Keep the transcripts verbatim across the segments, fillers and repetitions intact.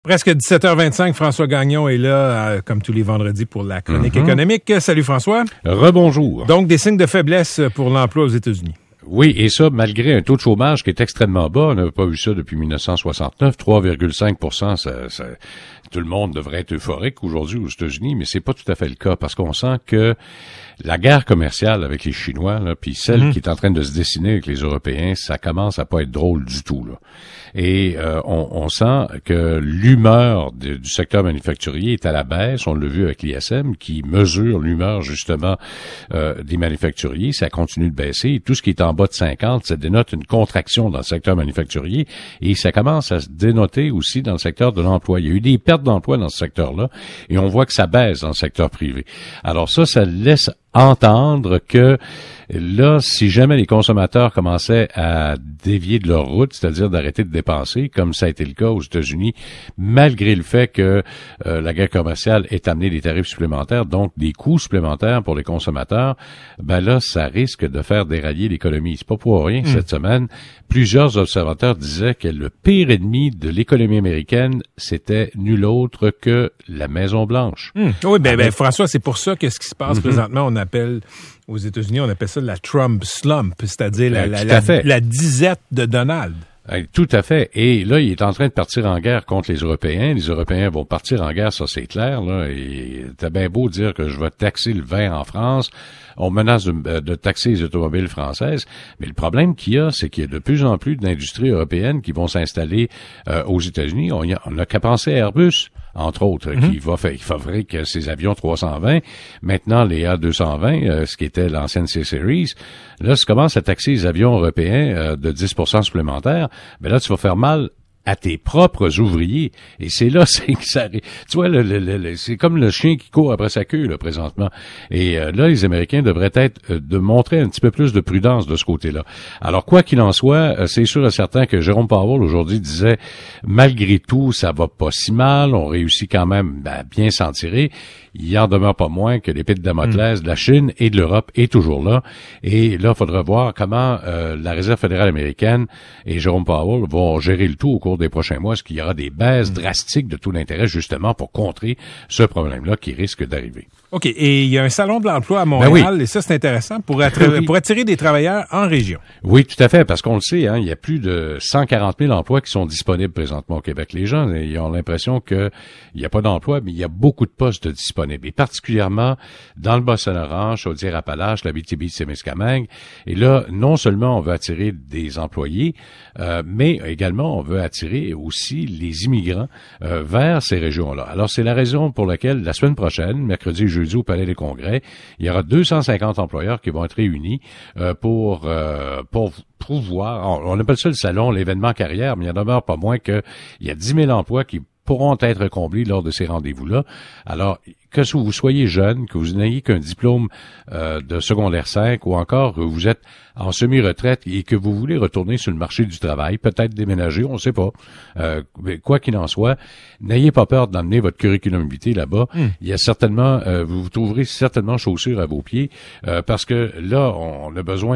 Presque dix-sept heures vingt-cinq, François Gagnon est là, euh, comme tous les vendredis, pour la chronique mm-hmm. économique. Salut François. Rebonjour. Donc, des signes de faiblesse pour l'emploi aux États-Unis. Oui, et ça, malgré un taux de chômage qui est extrêmement bas. On n'avait pas vu ça depuis dix-neuf cent soixante-neuf. trois virgule cinq pour cent, ça, ça, tout le monde devrait être euphorique aujourd'hui aux États-Unis, mais c'est pas tout à fait le cas, parce qu'on sent que la guerre commerciale avec les Chinois, là, puis celle mmh. qui est en train de se dessiner avec les Européens, ça commence à pas être drôle du tout, là. Et euh, on, on sent que l'humeur de, du secteur manufacturier est à la baisse. On l'a vu avec l'I S M qui mesure l'humeur justement euh, des manufacturiers. Ça continue de baisser. Et tout ce qui est en bas de cinquante, ça dénote une contraction dans le secteur manufacturier. Et ça commence à se dénoter aussi dans le secteur de l'emploi. Il y a eu des pertes d'emploi dans ce secteur-là. Et on voit que ça baisse dans le secteur privé. Alors ça, ça laisse entendre que là, si jamais les consommateurs commençaient à dévier de leur route, c'est-à-dire d'arrêter de dépenser, comme ça a été le cas aux États-Unis, malgré le fait que euh, la guerre commerciale ait amené des tarifs supplémentaires, donc des coûts supplémentaires pour les consommateurs, ben là, ça risque de faire dérailler l'économie. C'est pas pour rien. Mmh. Cette semaine, plusieurs observateurs disaient que le pire ennemi de l'économie américaine, c'était nul autre que la Maison-Blanche. Mmh. Oui, ben, ben François, c'est pour ça que ce qui se passe mmh. présentement, on appelle... Aux États-Unis, on appelle ça la Trump slump, c'est-à-dire la, la, la, la disette de Donald. Tout à fait. Et là, il est en train de partir en guerre contre les Européens. Les Européens vont partir en guerre, ça c'est clair. Là. Et t'as bien beau dire que je vais taxer le vin en France. On menace de, de taxer les automobiles françaises. Mais le problème qu'il y a, c'est qu'il y a de plus en plus d'industries européennes qui vont s'installer euh, aux États-Unis. On n'a qu'à penser à Airbus, entre autres, mm-hmm. qui va faire, qui fabrique ses avions trois cent vingt. Maintenant, les A deux cent vingt, euh, ce qui était l'ancienne C-Series. Là, si tu commences à taxer les avions européens euh, de dix pour cent supplémentaires, ben là, tu vas faire mal à tes propres ouvriers. Et c'est là, c'est que ça... Tu vois, le, le, le, c'est comme le chien qui court après sa queue, là, présentement. Et euh, là, les Américains devraient être euh, de montrer un petit peu plus de prudence de ce côté-là. Alors, quoi qu'il en soit, euh, c'est sûr et certain que Jérôme Powell, aujourd'hui, disait, malgré tout, ça va pas si mal, on réussit quand même à bien s'en tirer. Il en demeure pas moins que l'épée de Damoclès mmh. de la Chine et de l'Europe est toujours là. Et là, il faudra voir comment euh, la Réserve fédérale américaine et Jérôme Powell vont gérer le tout au cours des prochains mois. Est-ce qu'il y aura des baisses mmh. drastiques de taux d'intérêt justement pour contrer ce problème-là qui risque d'arriver? OK. Et il y a un salon de l'emploi à Montréal, ben oui. et ça, c'est intéressant, pour, attirer, oui. pour attirer des travailleurs en région. Oui, tout à fait, parce qu'on le sait, hein, il y a plus de cent quarante mille emplois qui sont disponibles présentement au Québec. Les gens, ils ont l'impression qu'il n'y a pas d'emploi, mais il y a beaucoup de postes disponibles, et particulièrement dans le Bas-Saint-Laurent, Chaudière-Appalaches, l'Abitibi-Témiscamingue. Et là, non seulement on veut attirer des employés, euh, mais également on veut attirer aussi les immigrants euh, vers ces régions-là. Alors, c'est la raison pour laquelle, la semaine prochaine, mercredi et jeudi, au Palais des Congrès, il y aura deux cent cinquante employeurs qui vont être réunis euh, pour euh, pour pouvoir, on, on appelle ça le salon, l'événement carrière, mais il n'y en demeure pas moins qu'il y a dix mille emplois qui pourront être comblés lors de ces rendez-vous-là. Alors, que vous soyez jeune, que vous n'ayez qu'un diplôme euh, de secondaire cinq ou encore que vous êtes en semi-retraite et que vous voulez retourner sur le marché du travail, peut-être déménager, on ne sait pas. Euh, quoi qu'il en soit, n'ayez pas peur d'emmener votre curriculum vitae là-bas. Mm. Il y a certainement, euh, vous vous trouverez certainement chaussures à vos pieds euh, parce que là, on, on a besoin,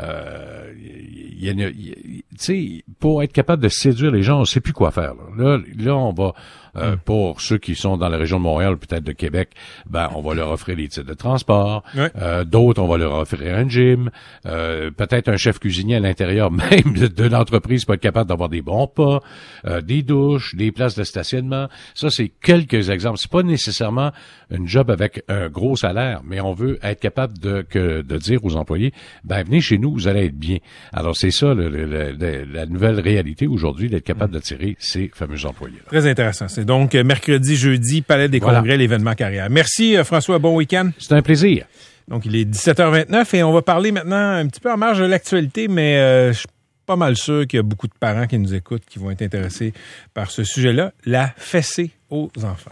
euh, il y a, tu sais, pour être capable de séduire les gens, on ne sait plus quoi faire. Là, là, là on va... Euh, mmh. Pour ceux qui sont dans la région de Montréal, peut-être de Québec, ben on va leur offrir des titres de transport. Ouais. Euh, d'autres, on va leur offrir un gym. Euh, peut-être un chef cuisinier à l'intérieur même de, de l'entreprise pour être capable d'avoir des bons pas, euh, des douches, des places de stationnement. Ça, c'est quelques exemples. C'est pas nécessairement une job avec un gros salaire, mais on veut être capable de que de dire aux employés, ben venez chez nous, vous allez être bien. Alors c'est ça le, le, le, la nouvelle réalité aujourd'hui, d'être capable mmh. d'attirer ces fameux employés-là. Très intéressant. C'est donc mercredi, jeudi, Palais des voilà. Congrès, l'événement carrière. Merci François, bon week-end. C'est un plaisir. Donc il est dix-sept heures vingt-neuf et on va parler maintenant un petit peu en marge de l'actualité, mais euh, je suis pas mal sûr qu'il y a beaucoup de parents qui nous écoutent qui vont être intéressés par ce sujet-là, la fessée aux enfants.